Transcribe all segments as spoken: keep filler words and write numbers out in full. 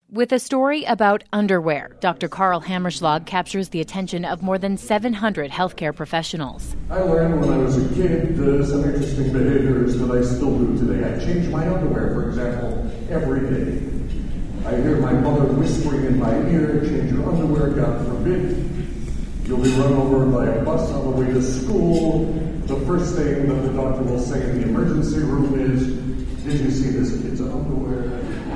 With a story about underwear, Doctor Carl Hammerschlag captures the attention of more than seven hundred healthcare professionals. I learned when I was a kid uh, some interesting behaviors that I still do today. I change my underwear, for example, every day. I hear my mother whispering in my ear, change your underwear, God forbid. You'll be run over by a bus on the way to school. The first thing that the doctor will say in the emergency room is, did you see this kid's underwear?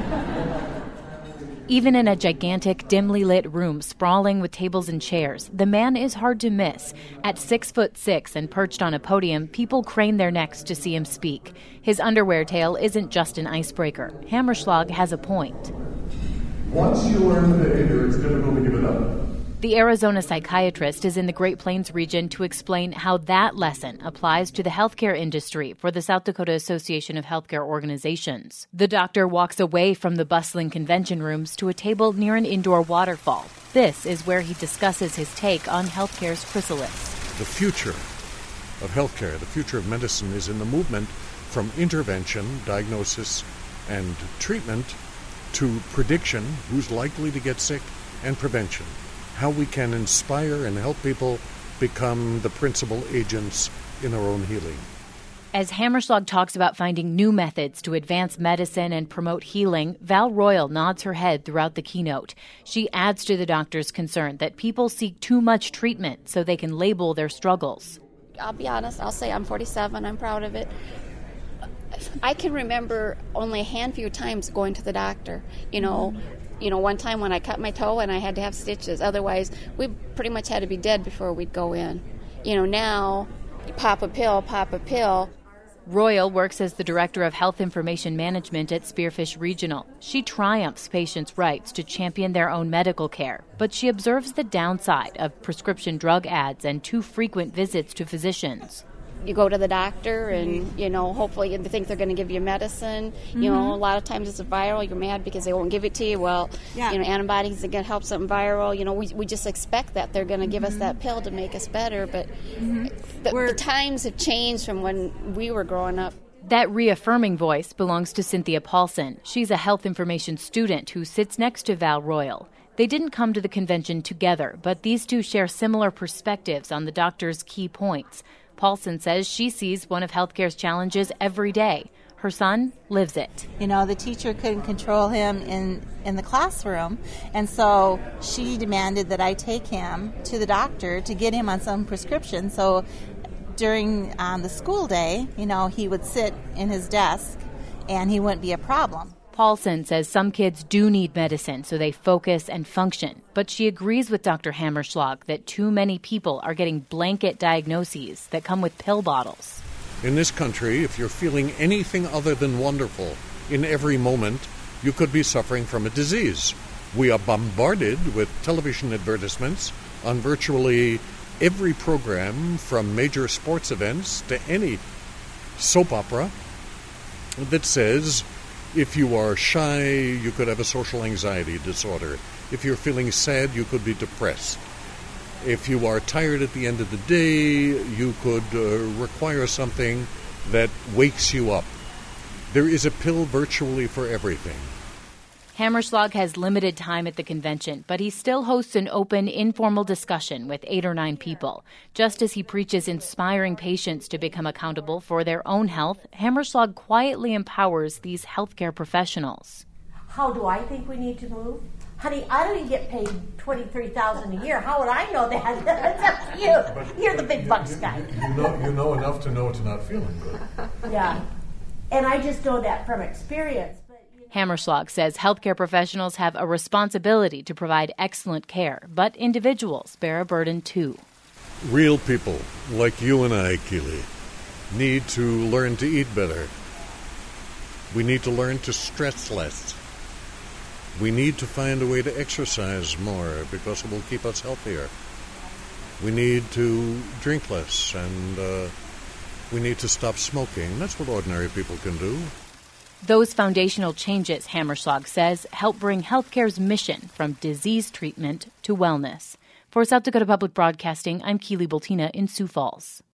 Even in a gigantic, dimly lit room sprawling with tables and chairs, the man is hard to miss. At six foot six and perched on a podium, people crane their necks to see him speak. His underwear tale isn't just an icebreaker. Hammerschlag has a point. Once you learn the behavior, it's difficult to give it up. The Arizona psychiatrist is in the Great Plains region to explain how that lesson applies to the healthcare industry for the South Dakota Association of Healthcare Organizations. The doctor walks away from the bustling convention rooms to a table near an indoor waterfall. This is where he discusses his take on healthcare's chrysalis. The future of healthcare, the future of medicine, is in the movement from intervention, diagnosis, and treatment to prediction, who's likely to get sick, and prevention. How we can inspire and help people become the principal agents in their own healing. As Hammerschlag talks about finding new methods to advance medicine and promote healing, Val Royal nods her head throughout the keynote. She adds to the doctor's concern that people seek too much treatment so they can label their struggles. I'll be honest, I'll say I'm forty-seven, I'm proud of it. I can remember only a handful of times going to the doctor, you know, You know, one time when I cut my toe and I had to have stitches. Otherwise, we pretty much had to be dead before we'd go in. You know, now, pop a pill, pop a pill. Royal works as the Director of Health Information Management at Spearfish Regional. She triumphs patients' rights to champion their own medical care, but she observes the downside of prescription drug ads and too frequent visits to physicians. You go to the doctor and, you know, hopefully they think they're going to give you medicine. Mm-hmm. You know, a lot of times it's viral. You're mad because they won't give it to you. Well, yeah. you know, antibiotics are going to help something viral. You know, we we just expect that they're going to mm-hmm. give us that pill to make us better. But mm-hmm. the, the times have changed from when we were growing up. That reaffirming voice belongs to Cynthia Paulson. She's a health information student who sits next to Val Royal. They didn't come to the convention together, but these two share similar perspectives on the doctor's key points. Paulson says she sees one of healthcare's challenges every day. Her son lives it. You know, the teacher couldn't control him in, in the classroom, and so she demanded that I take him to the doctor to get him on some prescription. So during um, the school day, you know, he would sit in his desk and he wouldn't be a problem. Paulson says some kids do need medicine so they focus and function, but she agrees with Doctor Hammerschlag that too many people are getting blanket diagnoses that come with pill bottles. In this country, if you're feeling anything other than wonderful in every moment, you could be suffering from a disease. We are bombarded with television advertisements on virtually every program, from major sports events to any soap opera, that says, if you are shy, you could have a social anxiety disorder. If you're feeling sad, you could be depressed. If you are tired at the end of the day, you could uh, require something that wakes you up. There is a pill virtually for everything. Hammerschlag has limited time at the convention, but he still hosts an open, informal discussion with eight or nine people. Just as he preaches inspiring patients to become accountable for their own health, Hammerschlag quietly empowers these healthcare professionals. How do I think we need to move? Honey, I don't even get paid twenty-three thousand dollars a year. How would I know that? That's up to you. But, You're the but big you, bucks you, guy. You know, you know enough to know it's not feeling good. Yeah. And I just know that from experience. Hammerschlag says healthcare professionals have a responsibility to provide excellent care, but individuals bear a burden too. Real people like you and I, Keely, need to learn to eat better. We need to learn to stress less. We need to find a way to exercise more because it will keep us healthier. We need to drink less, and uh, we need to stop smoking. That's what ordinary people can do. Those foundational changes, Hammerschlag says, help bring healthcare's mission from disease treatment to wellness. For South Dakota Public Broadcasting, I'm Keely Bultina in Sioux Falls.